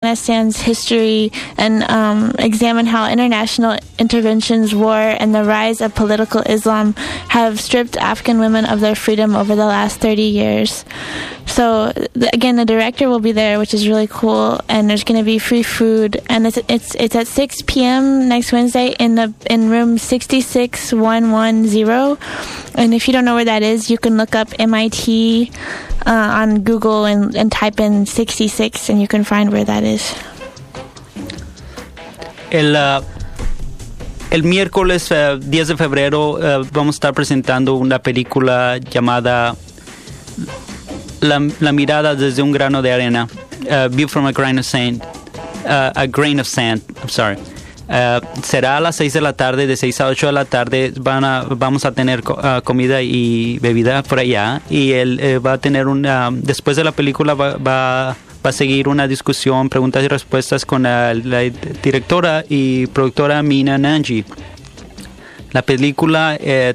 Afghanistan's history and examine how international interventions, war, and the rise of political Islam have stripped Afghan women of their freedom over the last 30 years. So again, the director will be there, which is really cool, and there's going to be free food, and it's at 6 p.m. next Wednesday in room 66110. And if you don't know where that is, you can look up MIT on Google and type in 66, and you can find where that is. El miércoles 10 de febrero vamos a estar presentando una película llamada La mirada desde un grano de arena, View from a Grain of Sand. Será a las 6 de la tarde, de 6 a 8 de la tarde. Vamos a tener comida y bebida por allá. Y él va a tener después de la película va a seguir una discusión, preguntas y respuestas con la directora y productora Meena Nanji. La película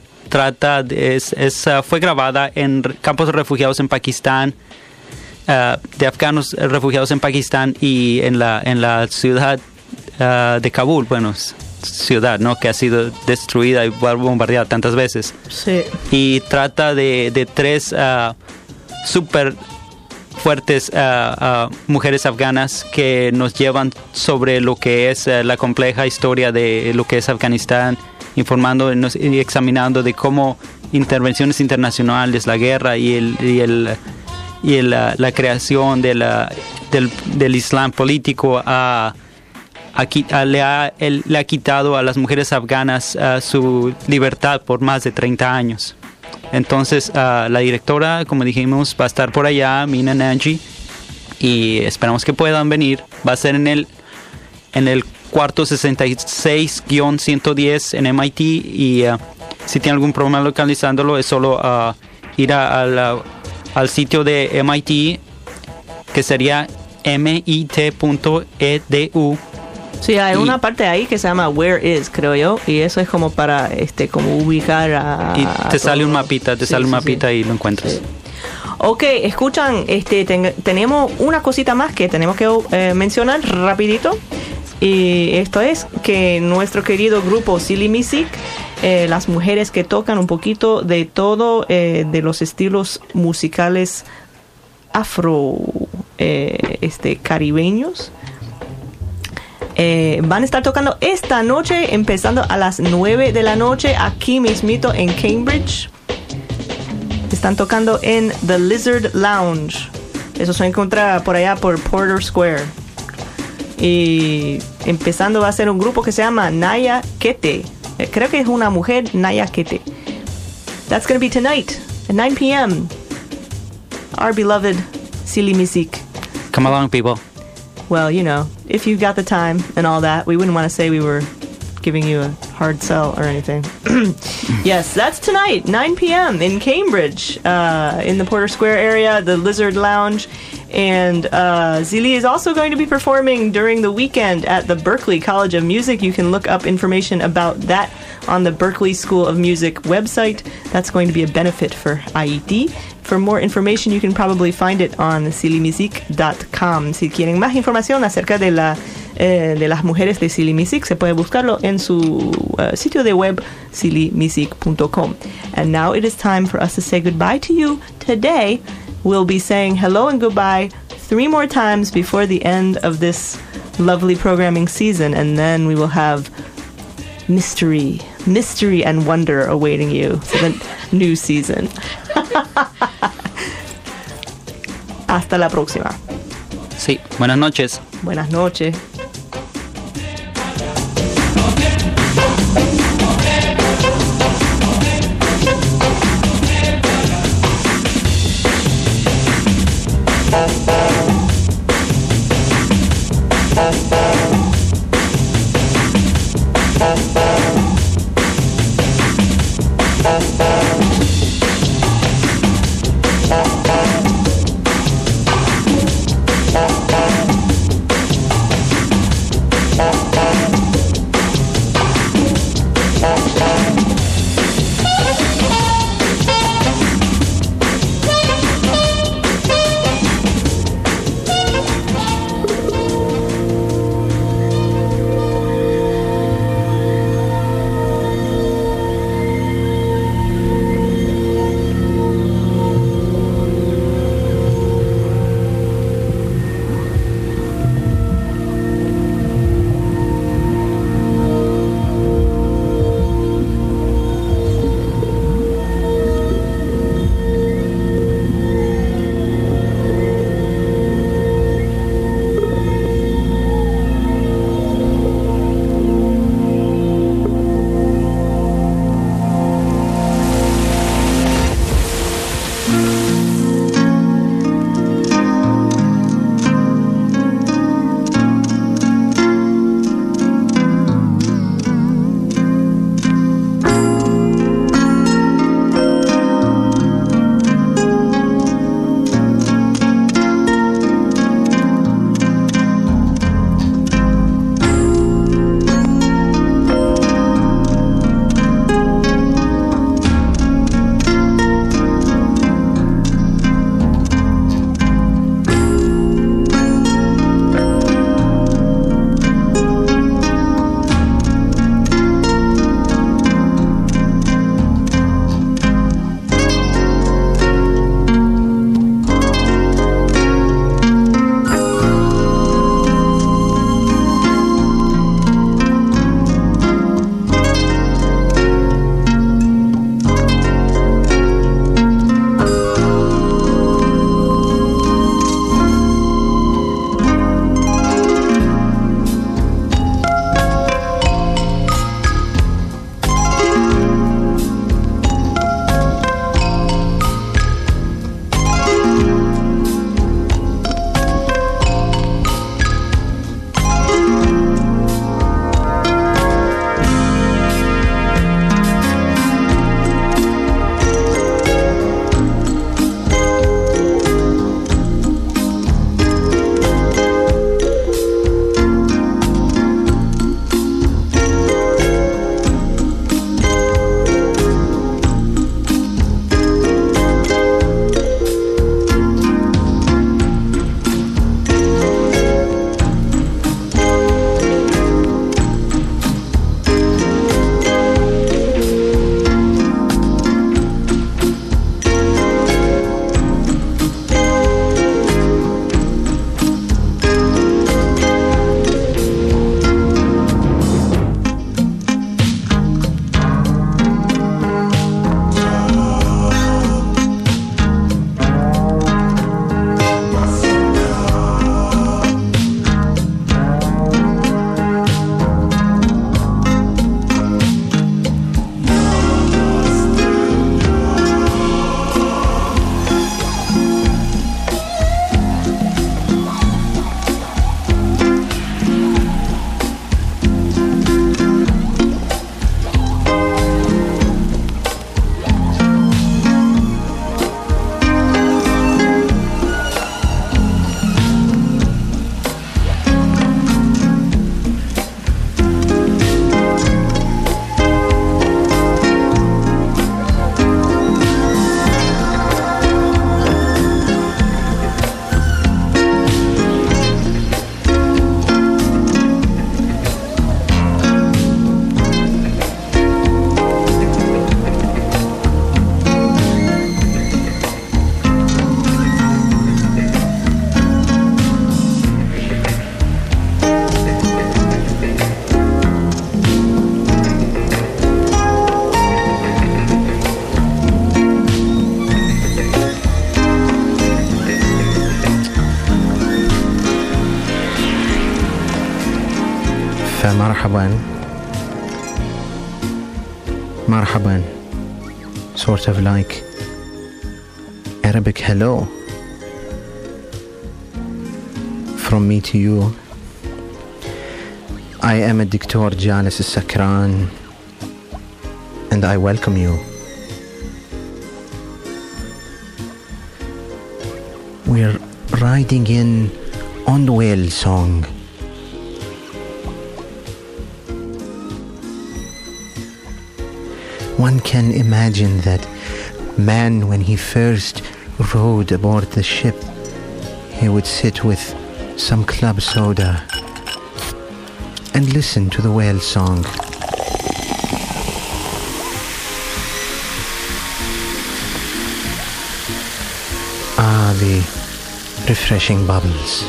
fue grabada en campos de refugiados en Pakistán, de afganos refugiados en Pakistán y en la ciudad de Kabul, ciudad, ¿no?, que ha sido destruida y bombardeada tantas veces. Sí. Y trata de tres súper fuertes mujeres afganas que nos llevan sobre lo que es la compleja historia de lo que es Afganistán, informándonos y examinando de cómo intervenciones internacionales, la guerra y la creación del Islam político le ha quitado a las mujeres afganas su libertad por más de 30 años. Entonces la directora, como dijimos, va a estar por allá, Meena Nanji, y esperamos que puedan venir. Va a ser en el cuarto 66-110 en MIT, y si tiene algún problema localizándolo es solo ir al sitio de MIT, que sería mit.edu. Sí, hay una parte ahí que se llama Where Is, creo yo, y eso es como para como ubicar y te sale un mapita, y lo encuentras. Sí. Ok, escuchan, tenemos una cosita más que tenemos que mencionar rapidito, y esto es que nuestro querido grupo Silly Music, las mujeres que tocan un poquito de todo, de los estilos musicales afro caribeños, van a estar tocando esta noche, empezando a las 9 de la noche, aquí mismito en Cambridge. Están tocando en The Lizard Lounge. Eso se encuentra por allá por Porter Square. Y empezando va a ser un grupo que se llama Naya Kete. Creo que es una mujer, Naya Kete. That's going to be tonight at 9 p.m. Our beloved Silly Music. Come along, people. Well, if you've got the time and all that, we wouldn't want to say we were giving you a hard sell or anything. Yes, that's tonight, 9 p.m. in Cambridge, in the Porter Square area, the Lizard Lounge. And Zili is also going to be performing during the weekend at the Berklee College of Music. You can look up information about that on the Berklee School of Music website. That's going to be a benefit for IET. For more information, you can probably find it on sillymusic.com. Si quieren más información acerca de las mujeres de Silly Music, se puede buscarlo en su sitio de web, sillymusic.com. And now it is time for us to say goodbye to you. Today, we'll be saying hello and goodbye 3 more times before the end of this lovely programming season, and then we will have mystery and wonder awaiting you for the new season. Hasta la próxima. Sí, buenas noches. Buenas noches. فمرحبا مرحبا, sort of like Arabic hello from me to you. I am a Dr. Jalis Al-Sakran, and I welcome you. We're riding in on the whale song. One can imagine that man, when he first rode aboard the ship, he would sit with some club soda and listen to the whale song. Ah, the refreshing bubbles.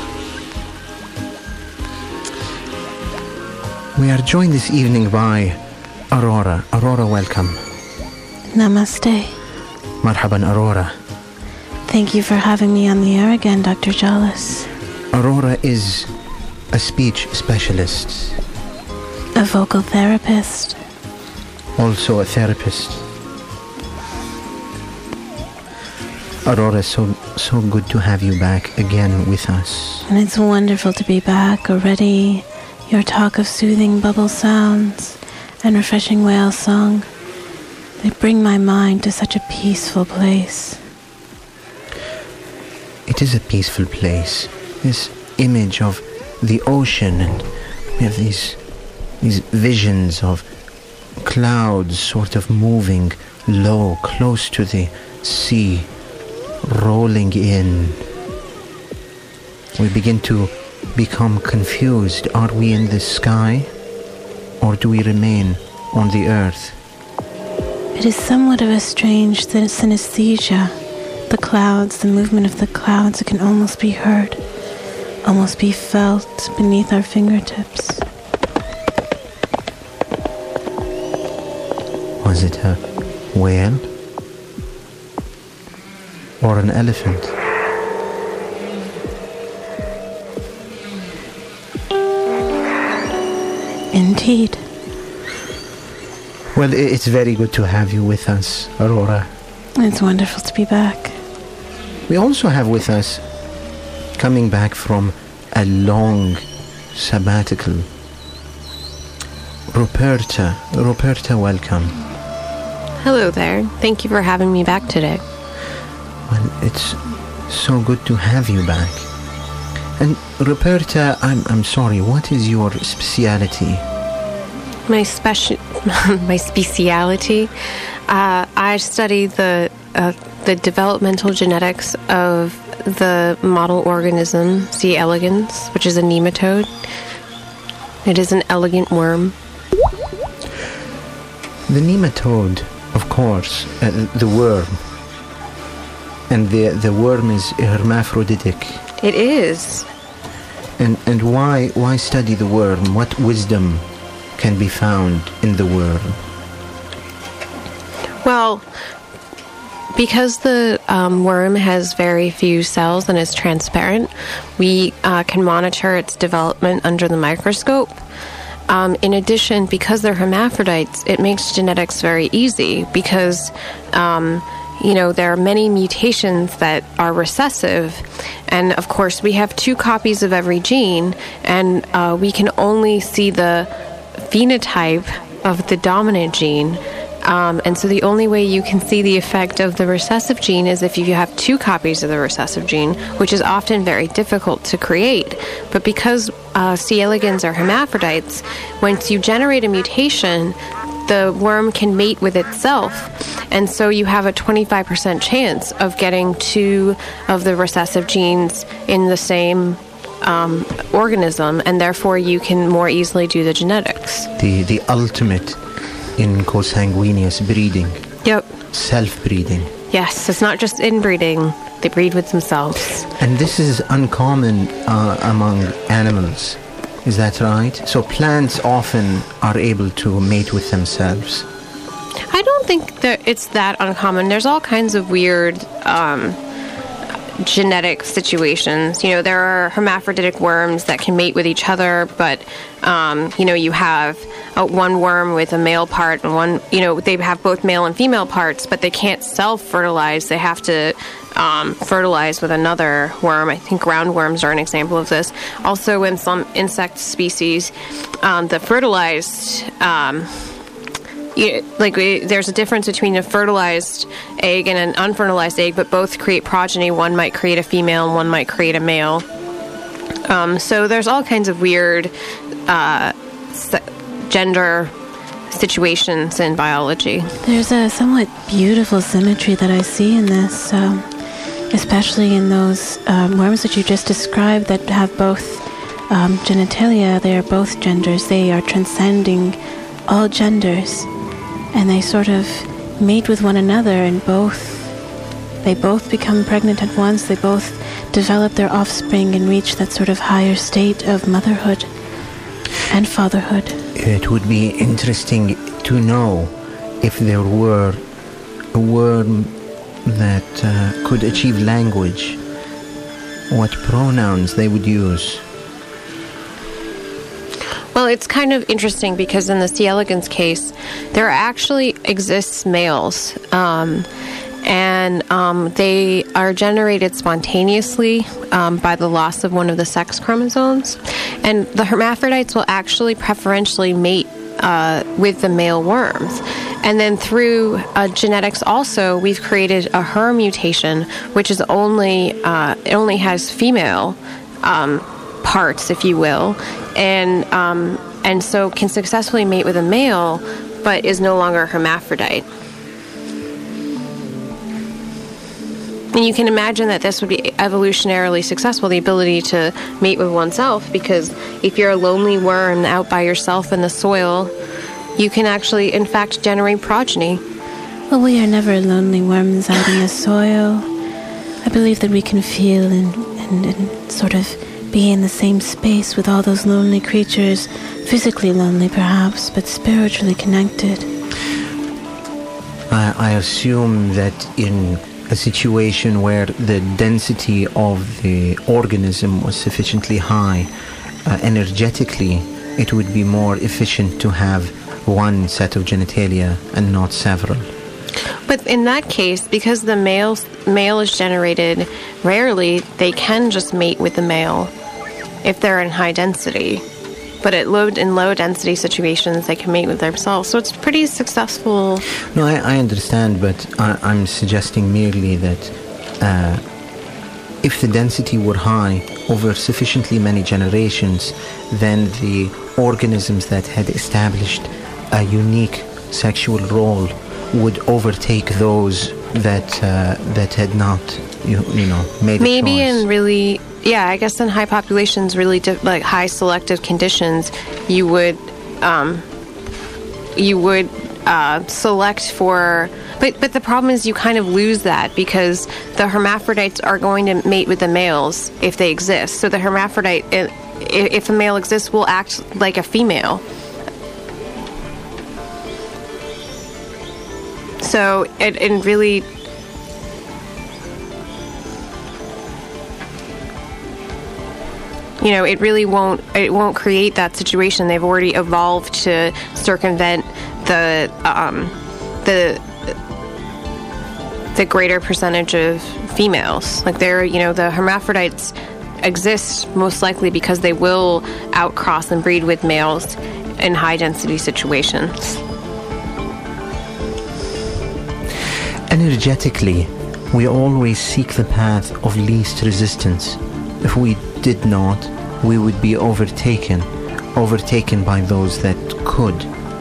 We are joined this evening by Aurora. Aurora, welcome. Namaste. Marhaban, Aurora. Thank you for having me on the air again, Dr. Jalis. Aurora is a speech specialist. A vocal therapist. Also a therapist. Aurora, so good to have you back again with us. And it's wonderful to be back already. Your talk of soothing bubble sounds and refreshing whale song, they bring my mind to such a peaceful place. It is a peaceful place. This image of the ocean, and we have these visions of clouds sort of moving low, close to the sea, rolling in. We begin to become confused. Are we in the sky, or do we remain on the earth? It is somewhat of a strange synesthesia. The clouds, the movement of the clouds, it can almost be heard, almost be felt beneath our fingertips. Was it a whale? Or an elephant? Indeed. Well, it's very good to have you with us, Aurora. It's wonderful to be back. We also have with us, coming back from a long sabbatical, Ruperta. Ruperta, welcome. Hello there. Thank you for having me back today. Well, it's so good to have you back. And Ruperta, I'm sorry, what is your speciality? My speciality, I study the developmental genetics of the model organism C. elegans, which is a nematode. It is an elegant worm. The nematode, of course, the worm. And the worm is hermaphroditic. It is. And why study the worm? What wisdom can be found in the worm? Well, because the worm has very few cells and is transparent, we can monitor its development under the microscope. In addition, because they're hermaphrodites, it makes genetics very easy because there are many mutations that are recessive. And of course, we have 2 copies of every gene, and we can only see the phenotype of the dominant gene. And so the only way you can see the effect of the recessive gene is if you have 2 copies of the recessive gene, which is often very difficult to create. But because C. elegans are hermaphrodites, once you generate a mutation, the worm can mate with itself. And so you have a 25% chance of getting 2 of the recessive genes in the same organism, and therefore you can more easily do the genetics. The ultimate in consanguineous breeding. Yep. Self-breeding. Yes, it's not just inbreeding. They breed with themselves. And this is uncommon among animals. Is that right? So plants often are able to mate with themselves. I don't think that it's that uncommon. There's all kinds of weird genetic situations. You know, there are hermaphroditic worms that can mate with each other, but you have one worm with a male part and one, they have both male and female parts, but they can't self-fertilize. They have to fertilize with another worm. I think roundworms are an example of this. Also, in some insect species, the fertilized there's a difference between a fertilized egg and an unfertilized egg, but both create progeny. One might create a female and one might create a male. So there's all kinds of weird gender situations in biology. There's a somewhat beautiful symmetry that I see in this, especially in those worms that you just described that have both genitalia. They are both genders. They are transcending all genders. And they sort of mate with one another, and they both become pregnant at once. They both develop their offspring and reach that sort of higher state of motherhood and fatherhood. It would be interesting to know if there were a worm that could achieve language, what pronouns they would use. Well, it's kind of interesting because in the C. elegans case, there actually exists males, and they are generated spontaneously by the loss of one of the sex chromosomes. And the hermaphrodites will actually preferentially mate with the male worms. And then through genetics also, we've created a her mutation, which is only has female parts, if you will, and so can successfully mate with a male, but is no longer a hermaphrodite. And you can imagine that this would be evolutionarily successful, the ability to mate with oneself, because if you're a lonely worm out by yourself in the soil, you can actually, in fact, generate progeny. Well, we are never lonely worms out in the soil. I believe that we can feel and sort of be in the same space with all those lonely creatures, physically lonely perhaps, but spiritually connected. I assume that in a situation where the density of the organism was sufficiently high, energetically, it would be more efficient to have one set of genitalia and not several. But in that case, because the male is generated rarely, they can just mate with the male if they're in high density. But in low density situations, they can mate with themselves. So it's pretty successful. No, I understand, but I'm suggesting merely that if the density were high over sufficiently many generations, then the organisms that had established a unique sexual role would overtake those that had not, made a Maybe choice. in really, I guess in high populations, really like high selective conditions, you would select for. But the problem is you kind of lose that because the hermaphrodites are going to mate with the males if they exist. So the hermaphrodite, if a male exists, will act like a female. So it really, it really won't create that situation. They've already evolved to circumvent the greater percentage of females. Like the hermaphrodites exist most likely because they will outcross and breed with males in high density situations. Energetically, we always seek the path of least resistance. If we did not, we would be overtaken by those that could.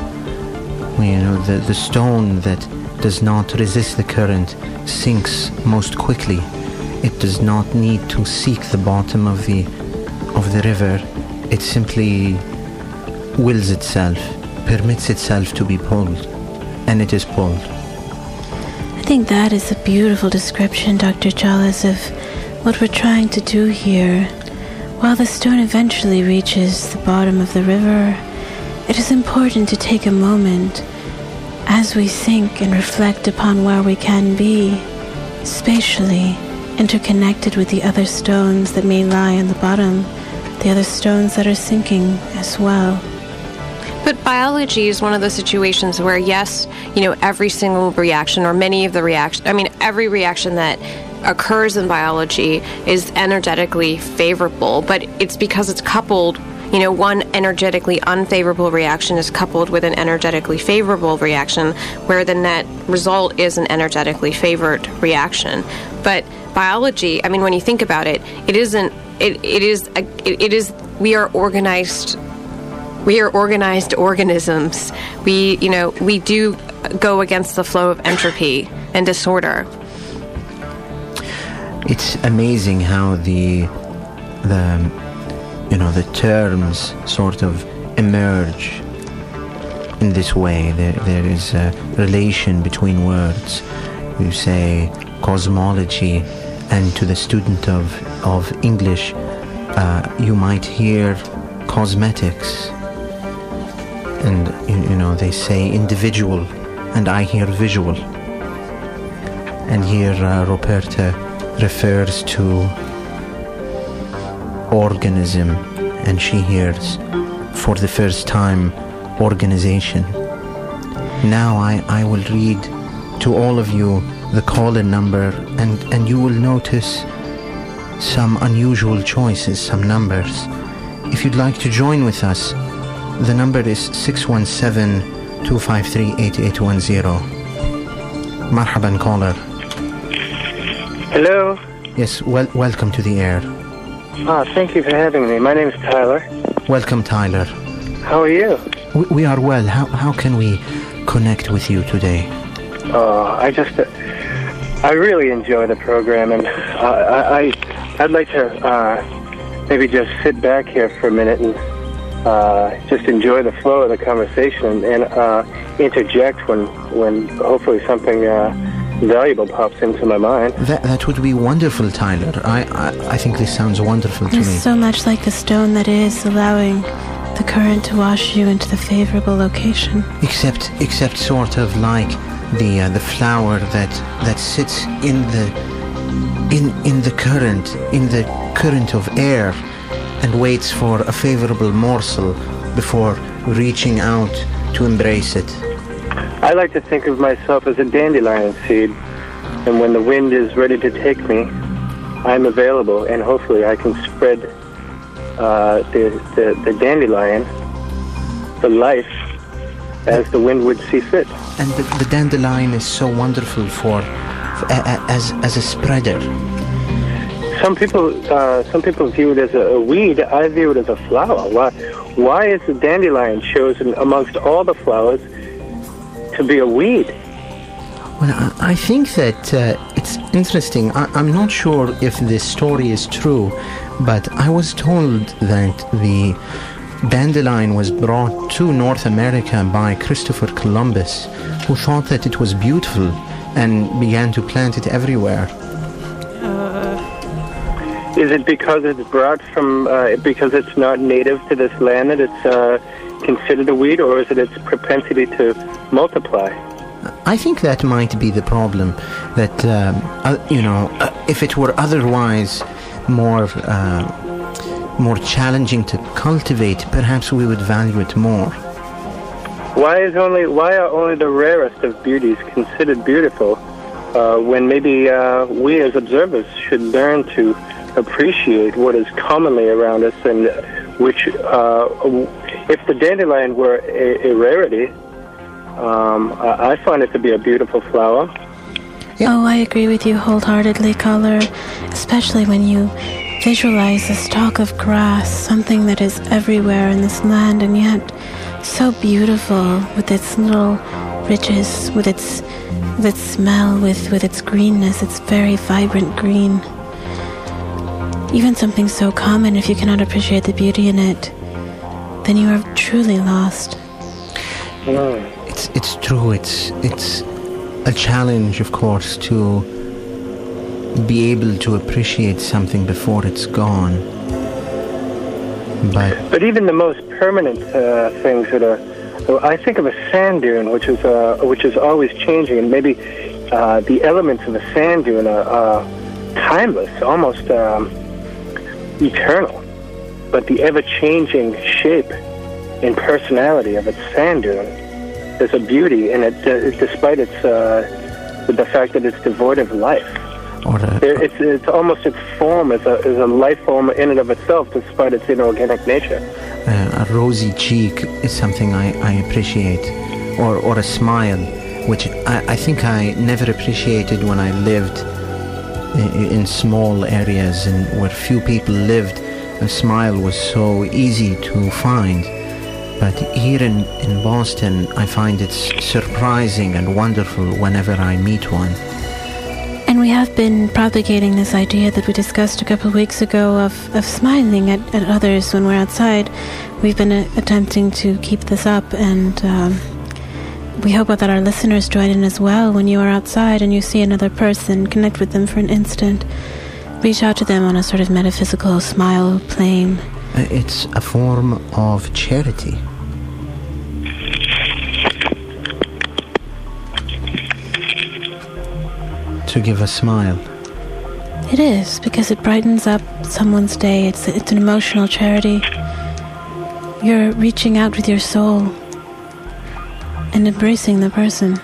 The stone that does not resist the current sinks most quickly. It does not need to seek the bottom of the river. It simply wills itself, permits itself to be pulled, and it is pulled. I think that is a beautiful description, Dr. Chalice, of what we're trying to do here. While the stone eventually reaches the bottom of the river, it is important to take a moment as we think and reflect upon where we can be, spatially, interconnected with the other stones that may lie on the bottom, the other stones that are sinking as well. But biology is one of those situations where, yes, every single reaction or many of the every reaction that occurs in biology is energetically favorable, but it's because it's coupled. One energetically unfavorable reaction is coupled with an energetically favorable reaction, where the net result is an energetically favored reaction. But biology, when you think about it, we are organized. We are organized organisms. We do go against the flow of entropy and disorder. It's amazing how the terms sort of emerge in this way. There is a relation between words. You say cosmology, and to the student of English, you might hear cosmetics. And, they say individual, and I hear visual. And here Roberta refers to organism, and she hears, for the first time, organization. Now I will read to all of you the call-in number, and you will notice some unusual choices, some numbers. If you'd like to join with us, the number is 617-253-8810. Marhaban, caller. Hello. Yes, welcome to the air. Thank you for having me. My name is Tyler. Welcome, Tyler. How are you? We are well. How can we connect with you today? I really enjoy the program, and I'd like to maybe just sit back here for a minute and just enjoy the flow of the conversation and interject when hopefully something valuable pops into my mind. That would be wonderful, Tyler. I think this sounds wonderful to me. It's so much like the stone that is allowing the current to wash you into the favorable location. Except sort of like the flower that sits in the current of air and waits for a favorable morsel before reaching out to embrace it. I like to think of myself as a dandelion seed, and when the wind is ready to take me, I'm available, and hopefully I can spread the dandelion, the life, as the wind would see fit. And the dandelion is so wonderful as a spreader. Some people view it as a weed. I view it as a flower. Why is the dandelion chosen amongst all the flowers to be a weed? Well, I think that it's interesting. I'm not sure if this story is true, but I was told that the dandelion was brought to North America by Christopher Columbus, who thought that it was beautiful and began to plant it everywhere. Is it because it's brought from, because it's not native to this land that it's considered a weed, or is it its propensity to multiply? I think that might be the problem, that, if it were otherwise more challenging to cultivate, perhaps we would value it more. Why are only the rarest of beauties considered beautiful, when maybe we as observers should learn to appreciate what is commonly around us, and which, if the dandelion were a rarity, I find it to be a beautiful flower. Yeah. Oh, I agree with you wholeheartedly, caller, especially when you visualize a stalk of grass, something that is everywhere in this land, and yet so beautiful, with its little ridges, with its smell, with its greenness, its very vibrant green. Even something so common, if you cannot appreciate the beauty in it, then you are truly lost. It's true. It's a challenge, of course, to be able to appreciate something before it's gone. But even the most permanent things that are, I think of a sand dune, which is always changing, and maybe the elements of a sand dune are timeless, almost eternal. But the ever-changing shape and personality of its sand dune, there's a beauty in it, despite its the fact that it's devoid of life. It's almost its form is a life form in and of itself, despite its inorganic nature. A rosy cheek is something I appreciate, or a smile, which I think I never appreciated when I lived in small areas and where few people lived. A smile was so easy to find. But here in Boston, I find it's surprising and wonderful whenever I meet one. And we have been propagating this idea that we discussed a couple of weeks ago of smiling at others when we're outside. We've been attempting to keep this up, and we hope that our listeners join in as well. When you are outside and you see another person, connect with them for an instant. Reach out to them on a sort of metaphysical smile plane. It's a form of charity. To give a smile. It is, because it brightens up someone's day. It's an emotional charity. You're reaching out with your soul and embracing the person.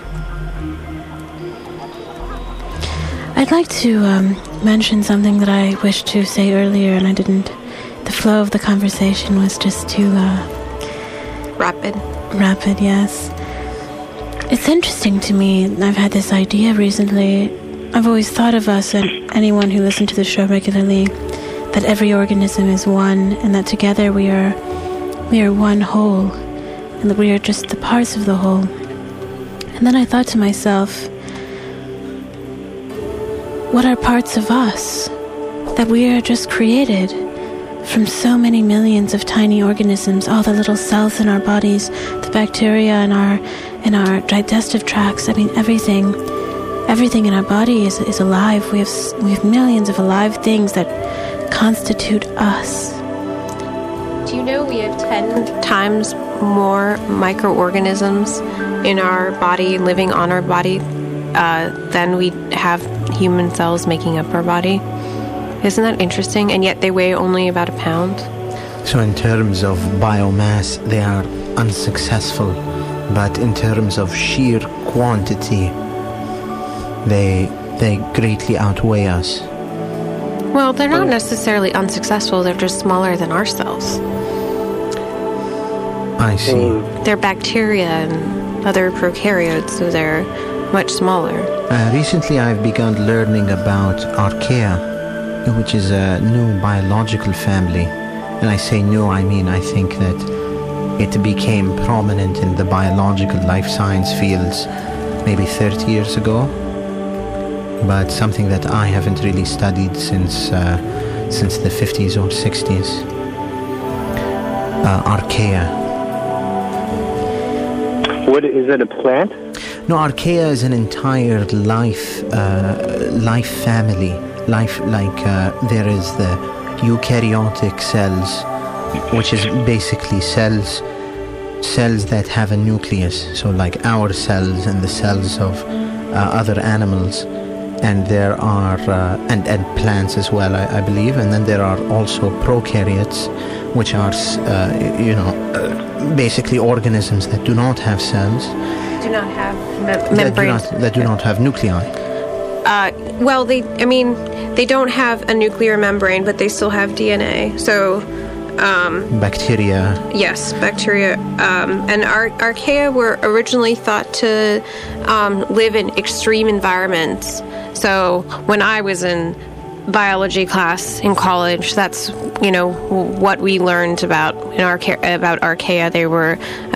I'd like to mention something that I wished to say earlier and I didn't. The flow of the conversation was just too rapid. Rapid, yes. It's interesting to me. I've had this idea recently. I've always thought of us, and anyone who listened to the show regularly, that every organism is one, and that together we are one whole, and that we are just the parts of the whole. And then I thought to myself, what are parts of us? That we are just created from so many millions of tiny organisms, all the little cells in our bodies, the bacteria in our digestive tracts. I mean, everything in our body is alive. We have millions of alive things that constitute us. Do you know we have 10 times more microorganisms in our body, living on our body, than we have human cells making up our body? Isn't that interesting? And yet they weigh only about a pound. So in terms of biomass, they are unsuccessful. But in terms of sheer quantity, they greatly outweigh us. Well, they're not necessarily unsuccessful. They're just smaller than our cells. I see. They're bacteria and other prokaryotes, so they're much smaller. Recently I've begun learning about Archaea, which is a new biological family. And I say new, I mean I think that it became prominent in the biological life science fields maybe 30 years ago. But something that I haven't really studied since the 50s or 60s. Archaea. What is it? A plant? No, Archaea is an entire life family. Life there is the eukaryotic cells, which is basically cells that have a nucleus. So like our cells and the cells of other animals. And there are and plants as well, I believe, and then there are also prokaryotes, which are basically organisms that do not have cells, Do not have membranes. that do not have nuclei. Well, they don't have a nuclear membrane, but they still have DNA. So, Bacteria. yes, bacteria. And archaea were originally thought to live in extreme environments. So when I was in biology class in college, that's what we learned about archaea. They were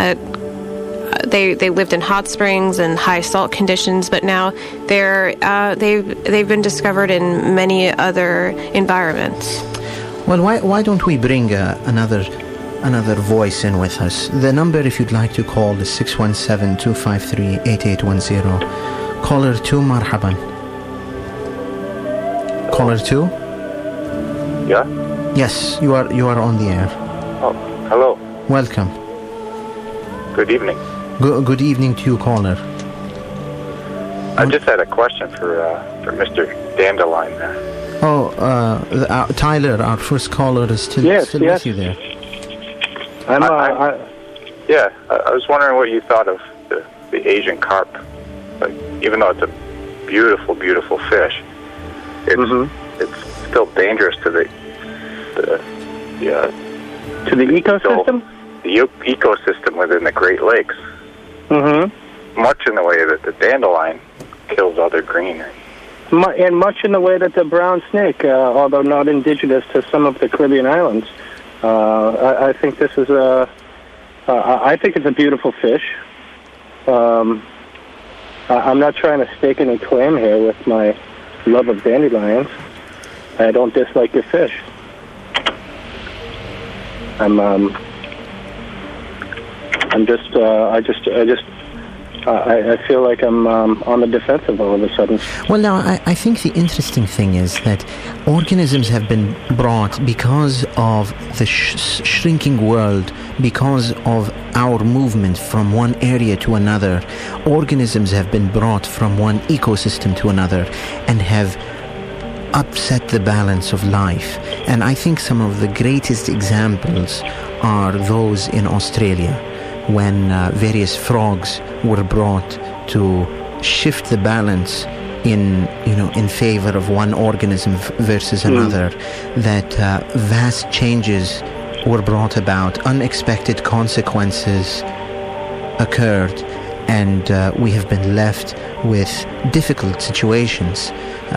they lived in hot springs and high salt conditions, but now they've been discovered in many other environments. Well, why don't we bring another voice in with us? The number, if you'd like to call, is 617-253-8810. Caller 2, marhaban. Caller 2? Yeah? Yes, you are on the air. Oh, hello. Welcome. Good evening. Good evening to you, caller. I just had a question for Mr. Dandelion there. Tyler, our first caller, is still with you there. I was wondering what you thought of the Asian carp. Like, even though it's a beautiful, beautiful fish, it's still dangerous to the ecosystem. The ecosystem within the Great Lakes. Much in the way that the dandelion kills other greenery. And much in the way that the brown snake, although not indigenous to some of the Caribbean islands, I think this is I think it's a beautiful fish. I'm not trying to stake any claim here with my love of dandelions. I don't dislike your fish. I feel like I'm on the defensive all of a sudden. Well, now, I think the interesting thing is that organisms have been brought because of the shrinking world, because of our movement from one area to another. Organisms have been brought from one ecosystem to another and have upset the balance of life. And I think some of the greatest examples are those in Australia, when various frogs were brought to shift the balance in favor of one organism versus another, that vast changes were brought about, unexpected consequences occurred, and we have been left with difficult situations.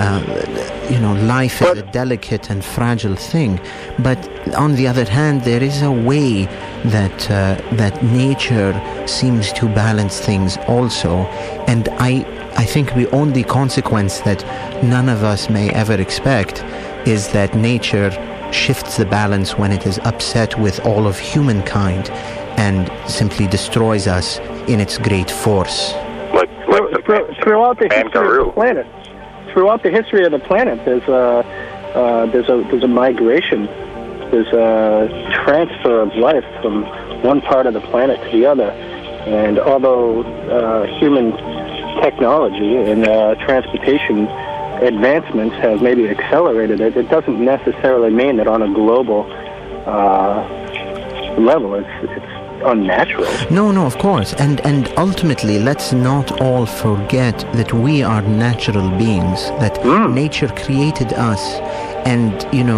Life is a delicate and fragile thing, but on the other hand, there is a way that nature seems to balance things also, and I think the only consequence that none of us may ever expect is that nature shifts the balance when it is upset with all of humankind and simply destroys us in its great force. Throughout the history of the planet. Throughout the history of the planet, there's a migration, there's a transfer of life from one part of the planet to the other. And although human technology and transportation advancements have maybe accelerated it, it doesn't necessarily mean that on a global level it's unnatural. No, of course. And ultimately, let's not all forget that we are natural beings, that nature created us, and,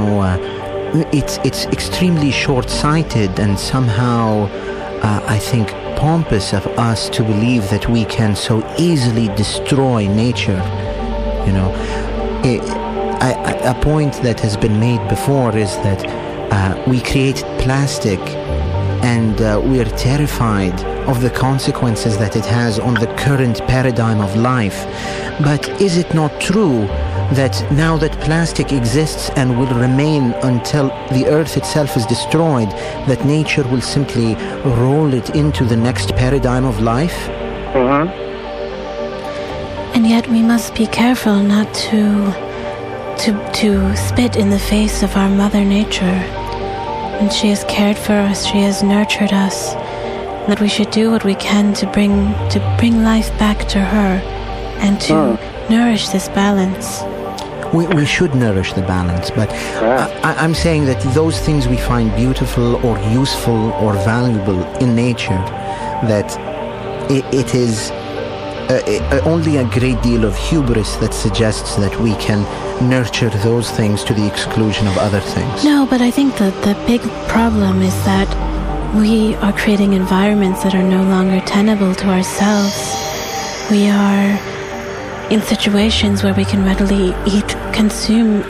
it's extremely short-sighted and somehow, I think, pompous of us to believe that we can so easily destroy nature. A point that has been made before is that we create plastic, and we are terrified of the consequences that it has on the current paradigm of life. But is it not true that now that plastic exists and will remain until the earth itself is destroyed, that nature will simply roll it into the next paradigm of life? And yet we must be careful not to spit in the face of our Mother Nature. And she has cared for us, she has nurtured us, that we should do what we can to bring life back to her and to nourish this balance. We should nourish the balance, but I'm saying that those things we find beautiful or useful or valuable in nature, that it is only a great deal of hubris that suggests that we can nurture those things to the exclusion of other things. No, but I think that the big problem is that we are creating environments that are no longer tenable to ourselves. We are in situations where we can readily consume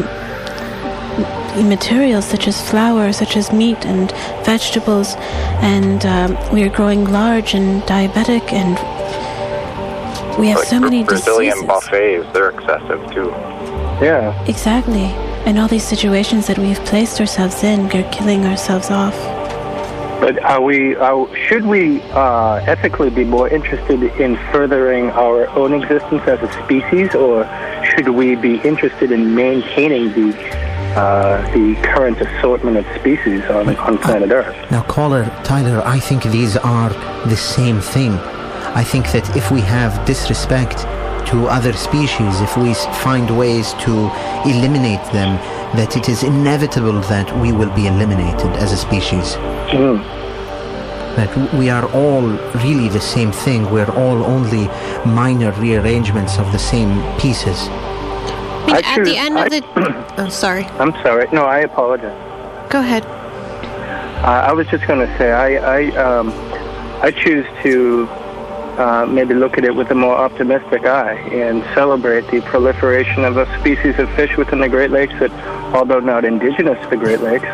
materials such as flour, such as meat and vegetables, and we are growing large and diabetic, and we have so many Brazilian diseases. buffets, they're excessive too. Yeah. Exactly. And all these situations that we've placed ourselves in, we're killing ourselves off. But should we ethically be more interested in furthering our own existence as a species, or should we be interested in maintaining the current assortment of species on planet Earth? Now, caller Tyler, I think these are the same thing. I think that if we have disrespect to other species, if we find ways to eliminate them, that it is inevitable that we will be eliminated as a species. That we are all really the same thing. We're all only minor rearrangements of the same pieces. At the end of the... Oh, sorry. I'm sorry. No, I apologize. Go ahead. I was just going to say, I choose to maybe look at it with a more optimistic eye and celebrate the proliferation of a species of fish within the Great Lakes that, although not indigenous to the Great Lakes,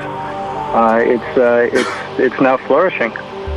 it's now flourishing.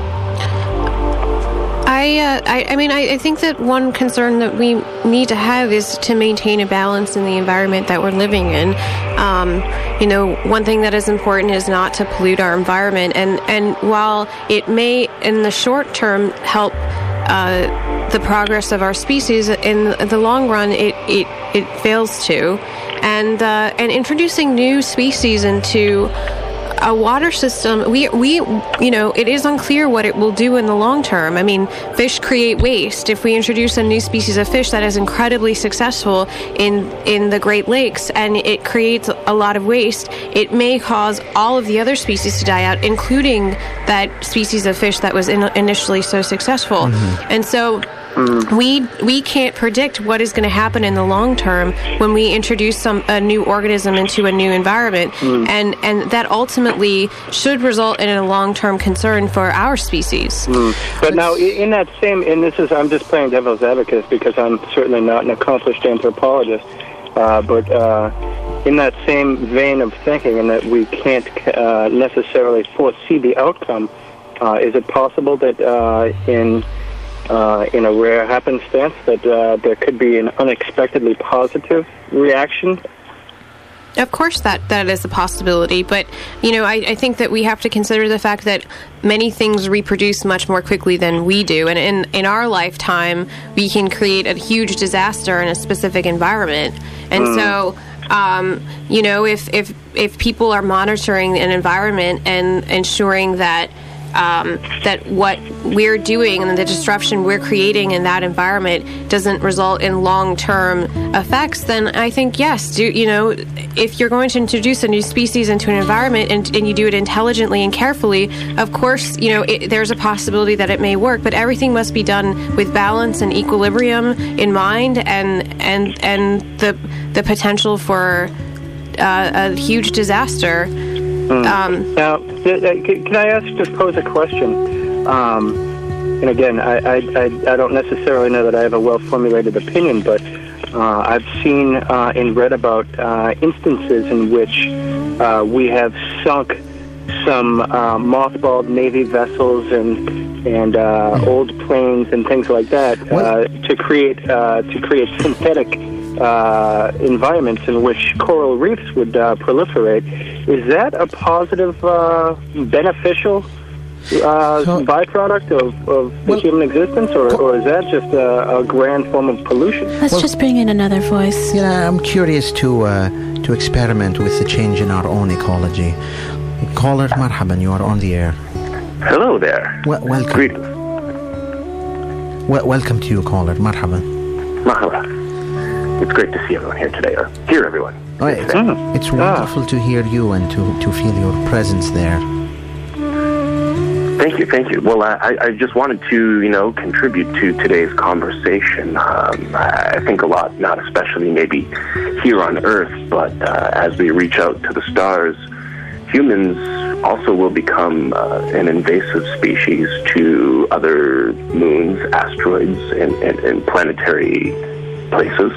I think that one concern that we need to have is to maintain a balance in the environment that we're living in. One thing that is important is not to pollute our environment. And while it may, in the short term, help the progress of our species, in the long run, it fails to. And introducing new species into a water system, it is unclear what it will do in the long term. I mean, fish create waste. If we introduce a new species of fish that is incredibly successful in the Great Lakes and it creates a lot of waste, it may cause all of the other species to die out, including that species of fish that was initially so successful. And so we can't predict what is going to happen in the long term when we introduce a new organism into a new environment, and that ultimately should result in a long-term concern for our species. But now, in that same, and I'm just playing devil's advocate because I'm certainly not an accomplished anthropologist, but in that same vein of thinking, and that we can't necessarily foresee the outcome, is it possible that in a rare happenstance that there could be an unexpectedly positive reaction? Of course that is a possibility, but I think that we have to consider the fact that many things reproduce much more quickly than we do, and in our lifetime we can create a huge disaster in a specific environment. And so if people are monitoring an environment and ensuring that what we're doing and the disruption we're creating in that environment doesn't result in long-term effects, then I think, yes, if you're going to introduce a new species into an environment and you do it intelligently and carefully, of course, there's a possibility that it may work, but everything must be done with balance and equilibrium in mind, and the potential for a huge disaster. Now, can I just pose a question? And again, I don't necessarily know that I have a well-formulated opinion, but I've seen and read about instances in which we have sunk some mothballed Navy vessels and old planes and things like that to create synthetic environments in which coral reefs would proliferate. Is that a positive, beneficial byproduct of the human existence, or is that just a grand form of pollution? Let's just bring in another voice. Yeah, I'm curious to experiment with the change in our own ecology. Caller, marhaban, you are on the air. Hello there. Welcome. Greetings. Welcome to you, caller. Marhaban. Marhaba. It's great to see everyone here today, or hear everyone. It's wonderful to hear you and to feel your presence there. Thank you. Well, I just wanted to, contribute to today's conversation. I think a lot, not especially maybe here on Earth, but as we reach out to the stars, humans also will become an invasive species to other moons, asteroids, and planetary places.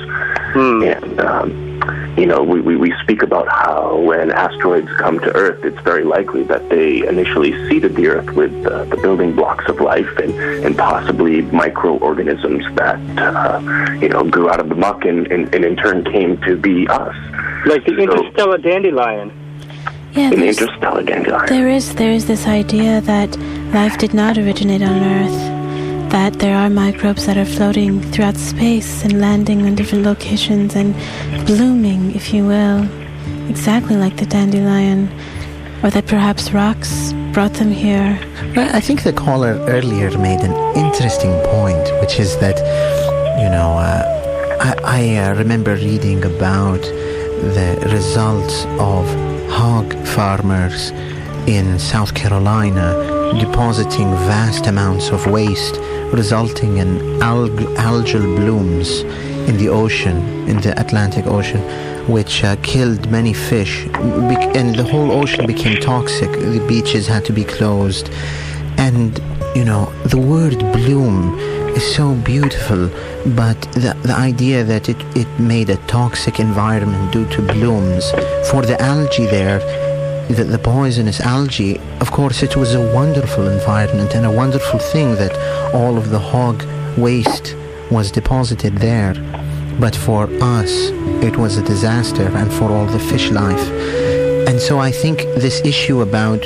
And, we speak about how when asteroids come to Earth, it's very likely that they initially seeded the Earth with the building blocks of life and possibly microorganisms that, grew out of the muck and in turn came to be us. Like the interstellar dandelion. Yeah, an interstellar dandelion. There is this idea that life did not originate on Earth, that there are microbes that are floating throughout space and landing on different locations and blooming, if you will, exactly like the dandelion, or that perhaps rocks brought them here. Well, I think the caller earlier made an interesting point, which is that, I remember reading about the results of hog farmers in South Carolina depositing vast amounts of waste, resulting in algal blooms in the ocean, in the Atlantic Ocean, which killed many fish, and the whole ocean became toxic. The beaches had to be closed. And, the word bloom is so beautiful, but the idea that it made a toxic environment due to blooms, for the algae there, the poisonous algae, of course it was a wonderful environment and a wonderful thing that all of the hog waste was deposited there. But for us, it was a disaster, and for all the fish life. And so I think this issue about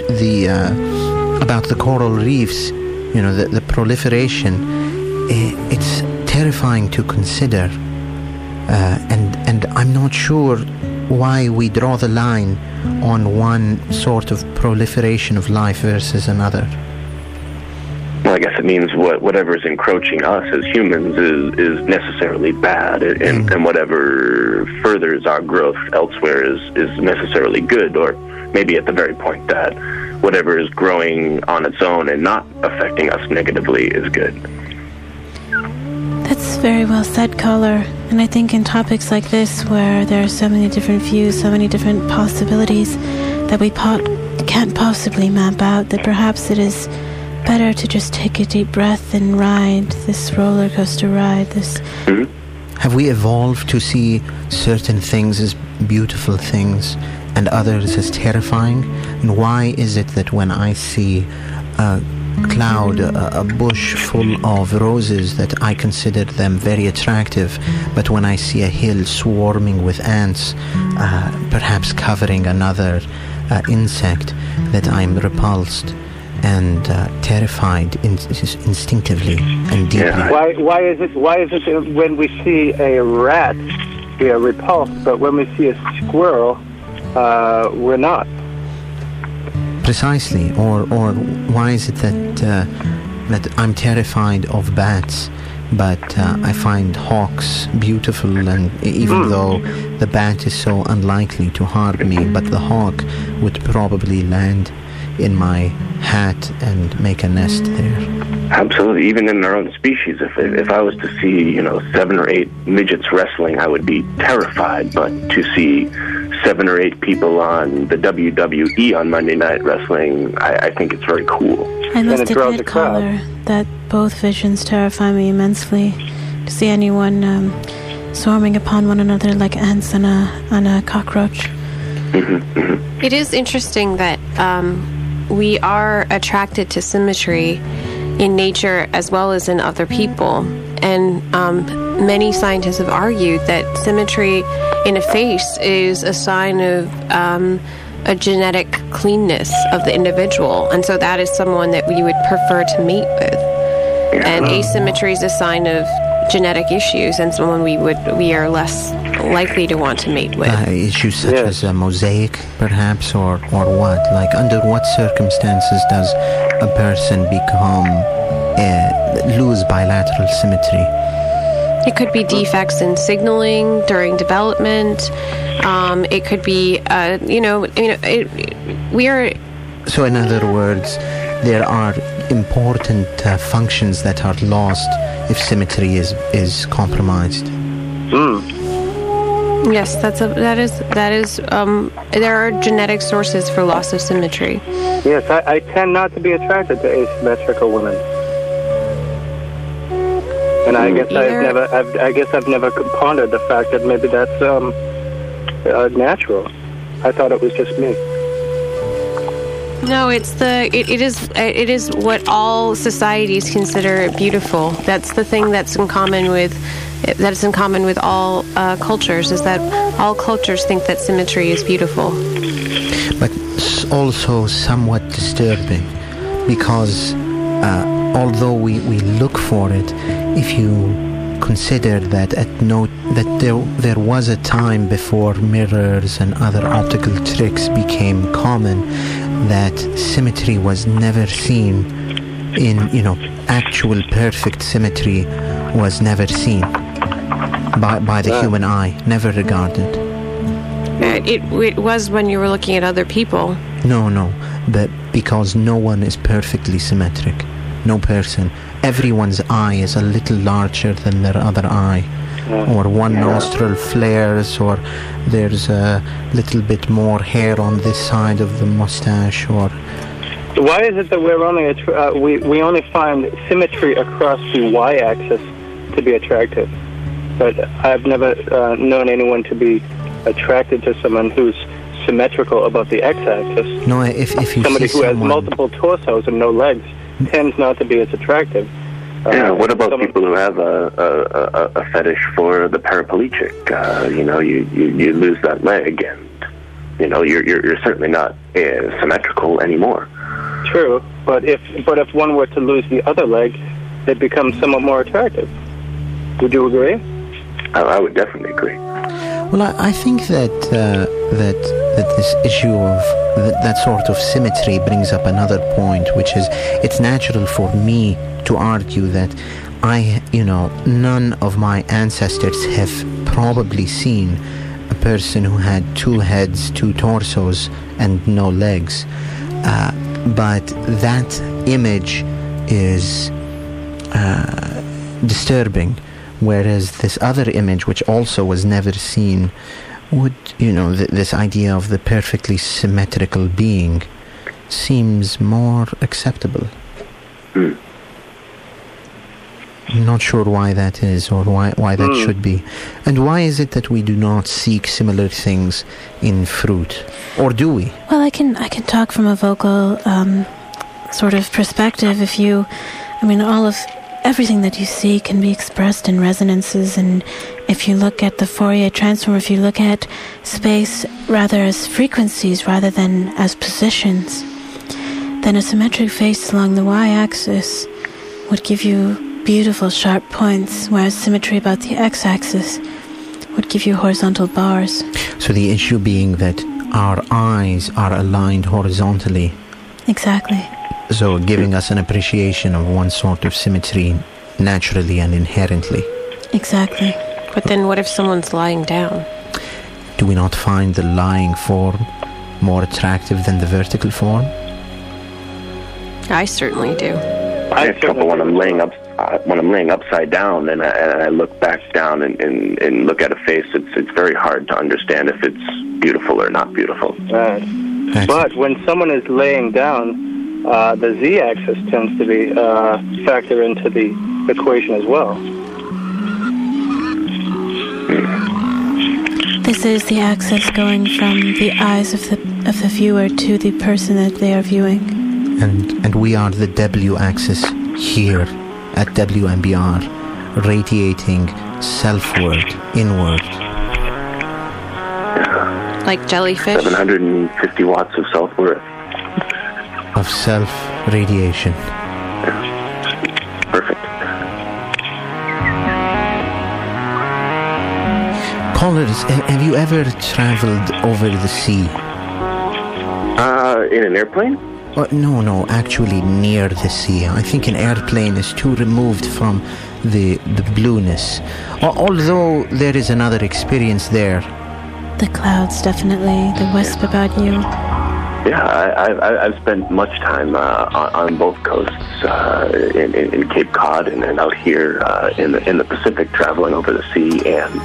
the coral reefs, the proliferation, it's terrifying to consider. And I'm not sure why we draw the line on one sort of proliferation of life versus another. Well, I guess it means whatever is encroaching us as humans is necessarily bad, and whatever furthers our growth elsewhere is necessarily good, or maybe at the very point that whatever is growing on its own and not affecting us negatively is good. That's very well said, caller. And I think in topics like this, where there are so many different views, so many different possibilities that we can't possibly map out, that perhaps it is better to just take a deep breath and ride this roller coaster ride. Have we evolved to see certain things as beautiful things and others as terrifying? And why is it that when I see a cloud, a bush full of roses, that I consider them very attractive, but when I see a hill swarming with ants, perhaps covering another insect, that I'm repulsed and terrified instinctively and deeply? Yeah. Why is it when we see a rat we are repulsed, but when we see a squirrel we're not? Precisely. Or why is it that I'm terrified of bats, but I find hawks beautiful, and even though the bat is so unlikely to harm me, but the hawk would probably land in my hat and make a nest there. Absolutely. Even in our own species, if I was to see 7 or 8 midgets wrestling, I would be terrified. But to see 7 or 8 people on the WWE on Monday Night Wrestling, I think it's very cool. I must admit, caller, that both visions terrify me immensely. To see anyone swarming upon one another like ants on a cockroach. It is interesting that we are attracted to symmetry in nature as well as in other people. And many scientists have argued that symmetry in a face is a sign of a genetic cleanness of the individual. And so that is someone that we would prefer to mate with. And asymmetry is a sign of genetic issues and someone we are less likely to want to mate with. Issues such as a mosaic, perhaps, or what? Like, under what circumstances does a person lose bilateral symmetry? It could be defects in signaling during development. It could be, we are. So, in other words, there are important functions that are lost if symmetry is compromised. Yes, that is. There are genetic sources for loss of symmetry. Yes, I tend not to be attracted to asymmetrical women, and I guess I've never pondered the fact that maybe that's natural. I thought it was just me. No, it is what all societies consider beautiful. That's the thing that's in common with all cultures, is that all cultures think that symmetry is beautiful. But also somewhat disturbing, because although we look for it, if you consider that there was a time before mirrors and other optical tricks became common, that symmetry was never seen actual perfect symmetry was never seen. by the human eye, never regarded. It was when you were looking at other people. No, but because no one is perfectly symmetric. No person. Everyone's eye is a little larger than their other eye. Or one nostril flares, or there's a little bit more hair on this side of the mustache, or... Why is it that we're only we only find symmetry across the y-axis to be attractive? But I've never known anyone to be attracted to someone who's symmetrical about the x-axis. No, if you somebody see who someone... has multiple torsos and no legs tends not to be as attractive. What about people who have a fetish for the paraplegic? You lose that leg, and you're certainly not symmetrical anymore. True, but if one were to lose the other leg, it becomes somewhat more attractive. Would you agree? I would definitely agree. Well, I think that this issue of that sort of symmetry brings up another point, which is it's natural for me to argue that none of my ancestors have probably seen a person who had two heads, two torsos, and no legs. But that image is disturbing, whereas this other image, which also was never seen, would, this idea of the perfectly symmetrical being seems more acceptable. I'm not sure why that is, or why that should be. And why is it that we do not seek similar things in fruit? Or do we? Well, I can talk from a vocal sort of perspective. Everything that you see can be expressed in resonances, and if you look at the Fourier transform, if you look at space rather as frequencies rather than as positions, then a symmetric face along the y-axis would give you beautiful sharp points, whereas symmetry about the x-axis would give you horizontal bars. So the issue being that our eyes are aligned horizontally. Exactly. So giving us an appreciation of one sort of symmetry naturally and inherently. Exactly. But then what if someone's lying down? Do we not find the lying form more attractive than the vertical form? I certainly do. I have trouble when I'm laying upside down and I look back down and look at a face. It's very hard to understand if it's beautiful or not beautiful. But when someone is laying down, the z-axis tends to be factor into the equation as well. This is the axis going from the eyes of the viewer to the person that they are viewing. And we are the W-axis here at WMBR, radiating selfward, inward. Like jellyfish? 750 watts of self-worth. Of self-radiation. Perfect. Callers, have you ever traveled over the sea? In an airplane? No, actually near the sea. I think an airplane is too removed from the blueness. Although there is another experience there. The clouds, definitely. The wisp about you. Yeah, I've spent much time on both coasts, in Cape Cod and out here in the Pacific, traveling over the sea, and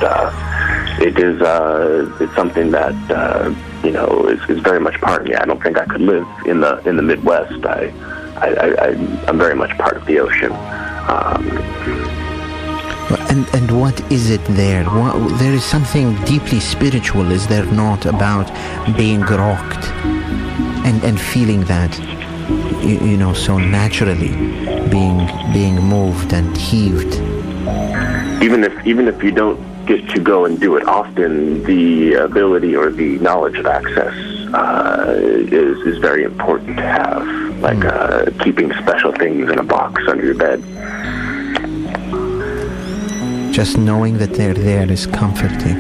it's something that is very much part of me. I don't think I could live in the Midwest. I'm very much part of the ocean. And what is it there? There is something deeply spiritual, is there not, about being rocked and feeling that, so naturally, being moved and heaved. Even if you don't get to go and do it often, the ability or the knowledge of access is very important to have, like keeping special things in a box under your bed. Just knowing that they're there is comforting.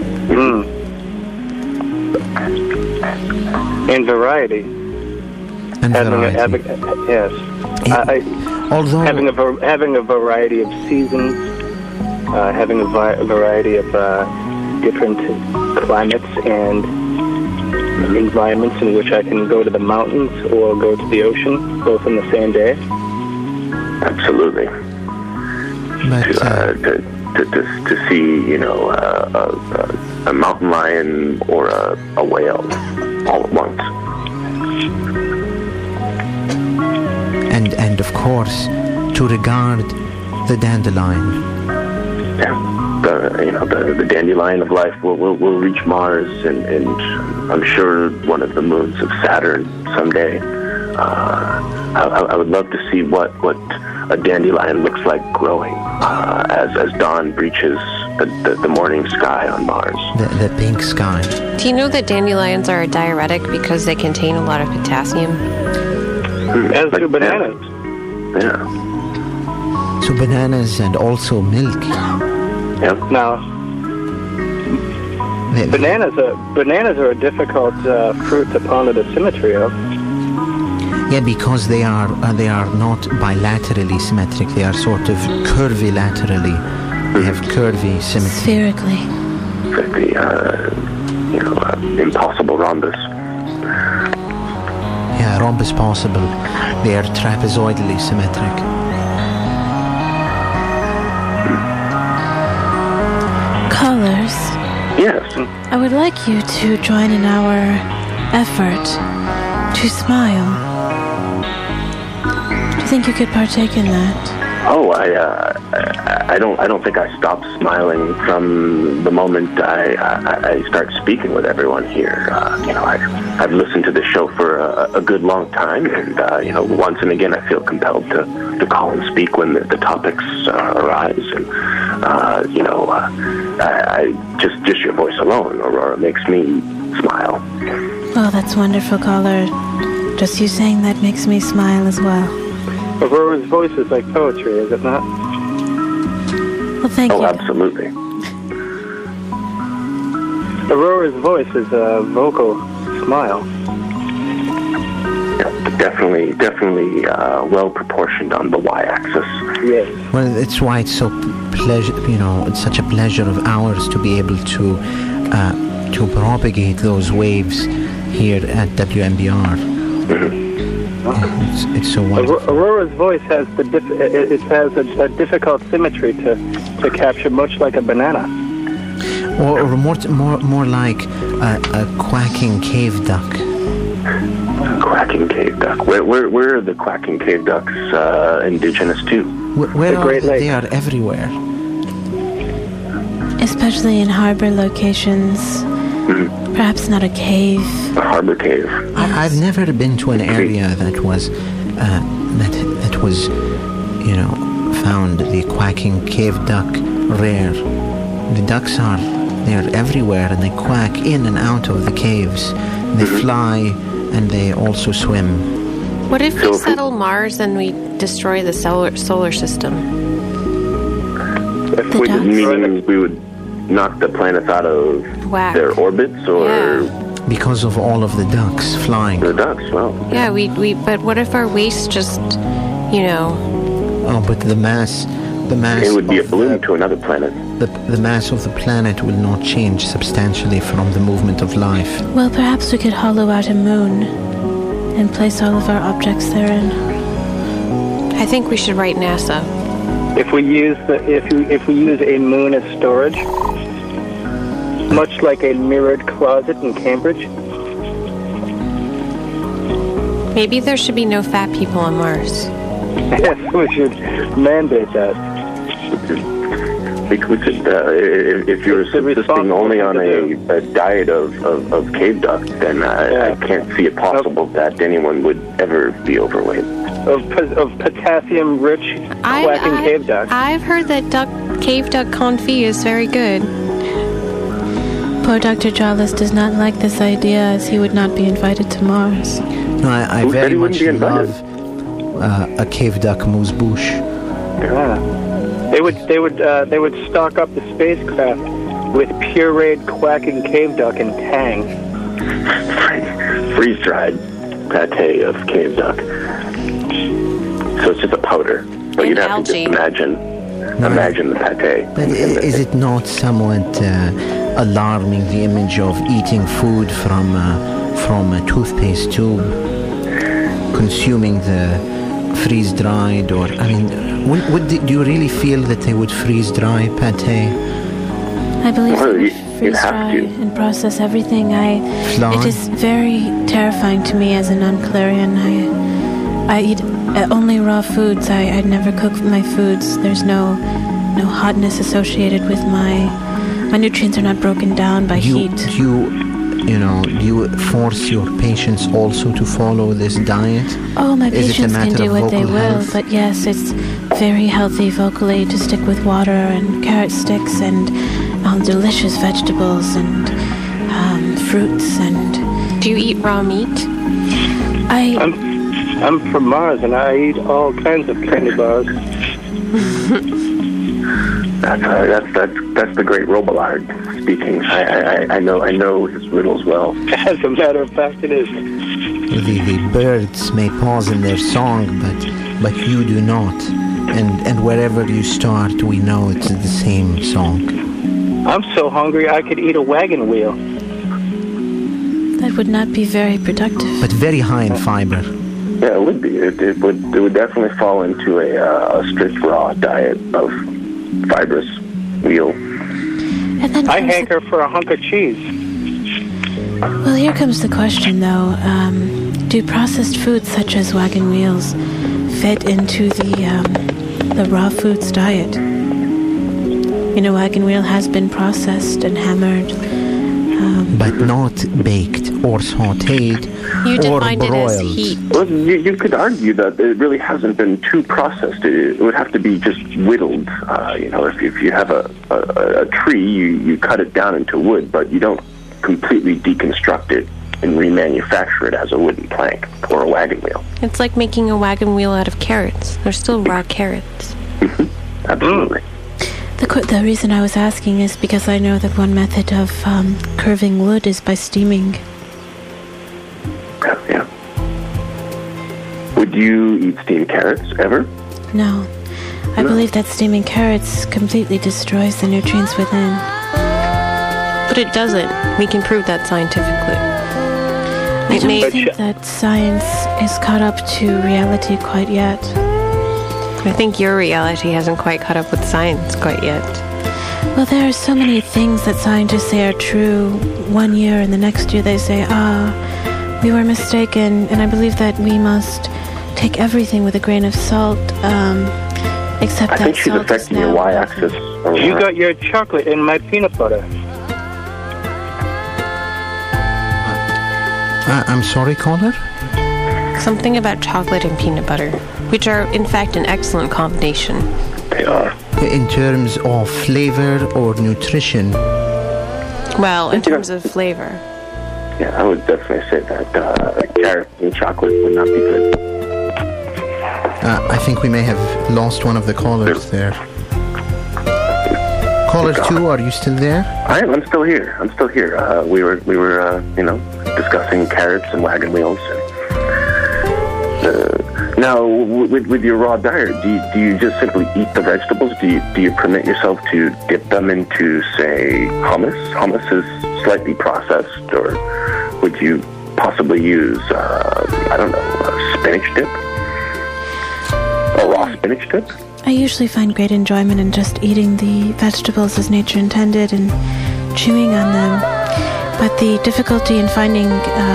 And variety. And variety. Yes. Although having a variety of seasons, having a variety of different climates and environments in which I can go to the mountains or go to the ocean, both in the same day? Absolutely. But, to see, a mountain lion or a whale all at once. and of course, to regard the dandelion. Yeah, the dandelion of life will reach Mars, and I'm sure one of the moons of Saturn someday. I would love to see what a dandelion looks like growing as dawn breaches the morning sky on Mars. The pink sky. Do you know that dandelions are a diuretic because they contain a lot of potassium? As do bananas. Yeah. So bananas and also milk. Yep. Now, bananas are a difficult fruit to ponder the symmetry of. Yeah, because they are not bilaterally symmetric. They are sort of curvy laterally. They have curvy symmetry. Spherically. Like the impossible rhombus. Yeah, rhombus possible. They are trapezoidally symmetric. Callers. Yes. I would like you to join in our effort to smile. Do you think you could partake in that? Oh, I don't think I stopped smiling from the moment I start speaking with everyone here. I've listened to the show for a good long time, and once and again I feel compelled to call and speak when the topics arise. And just your voice alone, Aurora, makes me smile. Oh, that's wonderful, caller. Just you saying that makes me smile as well. Aurora's voice is like poetry, is it not? Well, thank you. Oh, absolutely. Aurora's voice is a vocal smile. Yeah, definitely well proportioned on the y-axis. Yes. Well, it's why it's so it's such a pleasure of ours to be able to propagate those waves here at WMBR. Mm-hmm. It's so wonderful. Aurora's voice has a difficult symmetry to capture, much like a banana. Or more like a quacking cave duck. Quacking cave duck. Where are the quacking cave ducks indigenous to? Where are Great Lakes. They are everywhere. Especially in harbor locations. Mm-hmm. Perhaps not a cave. A harbor cave. I've never been to an area that was found the quacking cave duck rare. The ducks they're everywhere, and they quack in and out of the caves. They fly, and they also swim. What if we settle Mars and we destroy the solar system? If we did, meaning we would knock the planets out of Whack. their orbits, or because of all of the ducks flying. the ducks? Well, Yeah, we. But what if our waste just, Oh, but the mass it would be a balloon to another planet. the mass of the planet will not change substantially from the movement of life. Well, perhaps we could hollow out a moon and place all of our objects therein. I think we should write NASA. If we use a moon as storage, much like a mirrored closet in Cambridge. Maybe there should be no fat people on Mars. Yes, we should mandate that. We could, if you're subsisting only on a diet of cave duck, then I can't see it possible that anyone would ever be overweight. Of potassium-rich quacking cave duck. I've heard that cave duck confit is very good. Poor Dr. Jawless does not like this idea, as he would not be invited to Mars. No, I Who said very he wouldn't much be invited? love a cave duck moose bouche. Yeah. They would stock up the spacecraft with pureed quacking cave duck and tang. Freeze-dried pate of cave duck. So it's just a powder, but And you'd have algae. to just imagine. imagine the pate. But is it not somewhat alarming, the image of eating food from a toothpaste tube, consuming the freeze-dried, or, I mean, do you really feel that they would freeze-dry pate? I believe Well, they you'd freeze-dry have to. and process everything. Flour? It is very terrifying to me as a non-Calorian. I eat only raw foods. I never cook my foods. There's no hotness associated with my nutrients are not broken down by heat. Do you force your patients also to follow this diet? Oh, my Is it a patients can matter do of what they vocal will, health? but yes, it's very healthy vocally to stick with water and carrot sticks and delicious vegetables and fruits and. Do you eat raw meat? I'm from Mars, and I eat all kinds of candy bars. That's the great Robillard speaking. I know his riddles well. As a matter of fact, it is. The birds may pause in their song, but you do not. And wherever you start, we know it's the same song. I'm so hungry I could eat a wagon wheel. That would not be very productive. But very high in fiber. Yeah, it would be. It would definitely fall into a strict raw diet of fibrous wheel. And then I hanker for a hunk of cheese. Well, here comes the question, though. Do processed foods such as wagon wheels fit into the raw foods diet? Wagon wheel has been processed and hammered. But not baked or sautéed You or defined it broiled. as heat. Well, you could argue that it really hasn't been too processed. It would have to be just whittled. If you have a tree, you cut it down into wood, but you don't completely deconstruct it and remanufacture it as a wooden plank or a wagon wheel. It's like making a wagon wheel out of carrots. They're still raw carrots. Absolutely. The reason I was asking is because I know that one method of curving wood is by steaming. Yeah. Would you eat steamed carrots ever? No. I believe that steaming carrots completely destroys the nutrients within. But it doesn't. We can prove that scientifically. I don't think that science is caught up to reality quite yet. I think your reality hasn't quite caught up with science quite yet. Well, there are so many things that scientists say are true 1 year, and the next year they say, we were mistaken, and I believe that we must take everything with a grain of salt, except I that think she's salt is affecting your now... y-axis. You got your chocolate in my peanut butter. I'm sorry, caller? Something about chocolate and peanut butter, which are, in fact, an excellent combination. They are. In terms of flavor or nutrition? Well, in terms of flavor. Yeah, I would definitely say that carrots and chocolate would not be good. I think we may have lost one of the callers there. Caller 2, are you still there? I'm still here. We were discussing carrots and wagon wheels. Now, with your raw diet, do you just simply eat the vegetables? Do you permit yourself to dip them into, say, hummus? Hummus is slightly processed, or would you possibly use, a spinach dip? A raw spinach dip? I usually find great enjoyment in just eating the vegetables as nature intended and chewing on them. But the difficulty in finding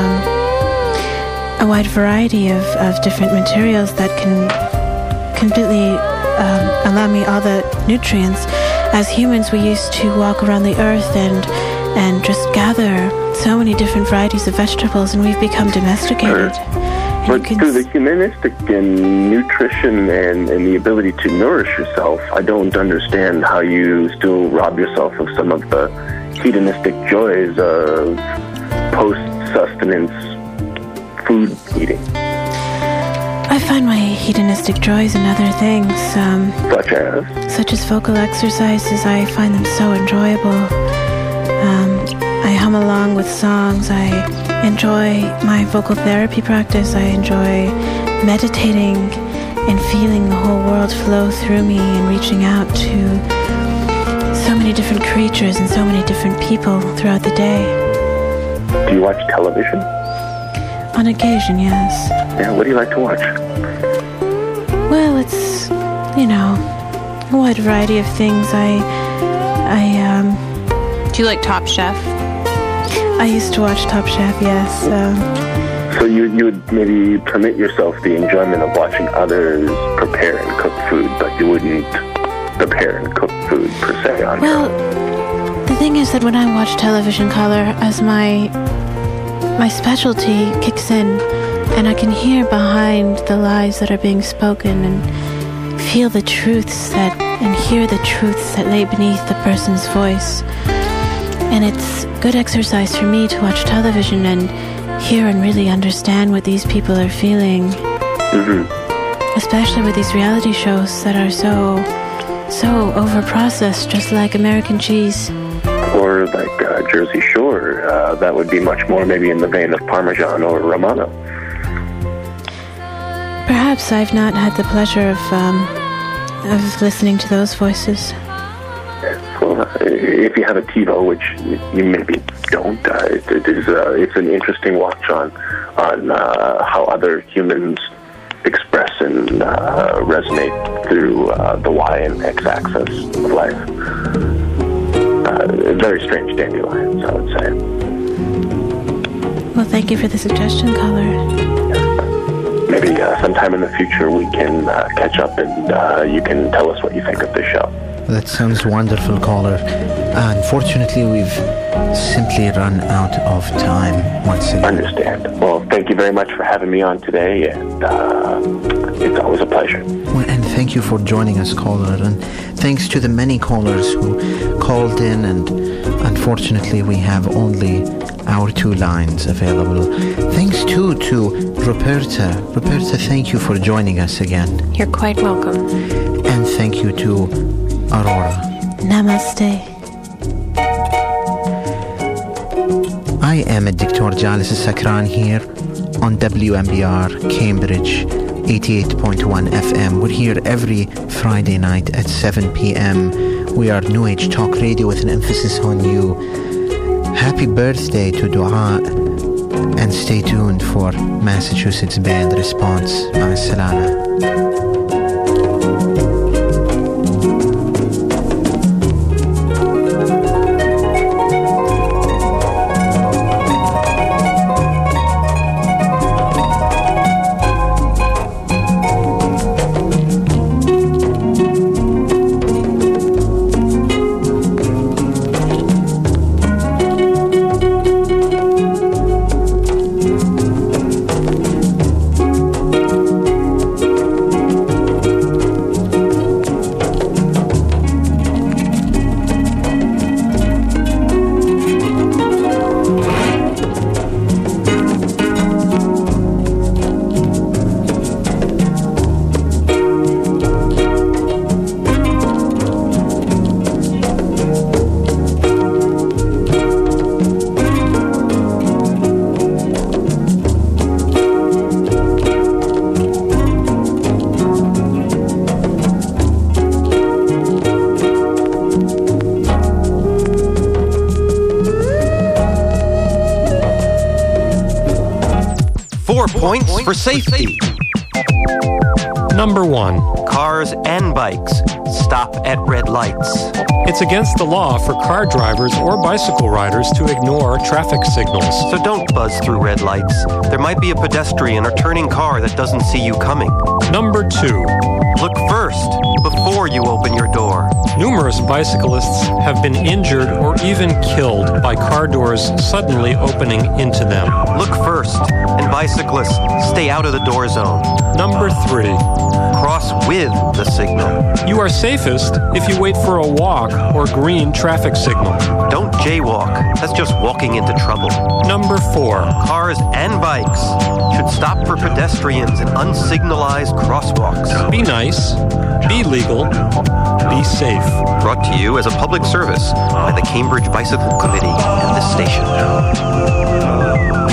a wide variety of different materials that can completely allow me all the nutrients. As humans, we used to walk around the earth and just gather so many different varieties of vegetables, and we've become domesticated. But through the humanistic and nutrition and the ability to nourish yourself, I don't understand how you still rob yourself of some of the hedonistic joys of post-sustenance food eating. I find my hedonistic joys in other things. Such as vocal exercises. I find them so enjoyable. I hum along with songs. I enjoy my vocal therapy practice. I enjoy meditating and feeling the whole world flow through me and reaching out to so many different creatures and so many different people throughout the day. Do you watch television? On occasion, yes. Yeah, what do you like to watch? Well, it's, a wide variety of things. Do you like Top Chef? I used to watch Top Chef, yes. So you would maybe permit yourself the enjoyment of watching others prepare and cook food, but you wouldn't prepare and cook food per se on your own. Well, the thing is that when I watch television color, as my specialty kicks in, and I can hear behind the lies that are being spoken and feel the truths and hear the truths that lay beneath the person's voice. And it's good exercise for me to watch television and hear and really understand what these people are feeling. Mm-hmm. Especially with these reality shows that are so over-processed, just like American cheese. Or like Jersey Shore. That would be much more maybe in the vein of Parmesan or Romano. Perhaps I've not had the pleasure of listening to those voices. Well, if you have a TiVo, which you maybe don't, it's an interesting watch on how other humans express and resonate through the Y and X axis of life. Very strange dandelions, I would say. Well, thank you for the suggestion, caller. Maybe sometime in the future we can catch up and you can tell us what you think of this show. That sounds wonderful, caller. Unfortunately, we've simply run out of time once again. Understand. Well, thank you very much for having me on today, and it's always a pleasure. Well, and thank you for joining us, caller, and thanks to the many callers who called in, and unfortunately we have only our 2 lines available. Thanks too to Roberta. Roberta, thank you for joining us again. You're quite welcome. And thank you to Aurora. Namaste. I am Dr. Jalis Sakran here on WMBR Cambridge 88.1 FM. We're here every Friday night at 7 p.m. We are New Age Talk Radio with an emphasis on you. Happy birthday to Dua, and stay tuned for Massachusetts Band Response. Ma'as-salama. Points for safety. Number 1. Cars and bikes stop at red lights. It's against the law for car drivers or bicycle riders to ignore traffic signals. So don't buzz through red lights. There might be a pedestrian or turning car that doesn't see you coming. Number 2. Look first before you open your door. Numerous bicyclists have been injured or even killed by car doors suddenly opening into them. Look first, and bicyclists, stay out of the door zone. Number 3. Cross with the signal. You are safest if you wait for a walk or green traffic signal. Don't jaywalk. That's just walking into trouble. Number 4. Cars and bikes should stop for pedestrians in unsignalized crosswalks. Be nice. Be legal. Be safe. Brought to you as a public service by the Cambridge Bicycle Committee and this station.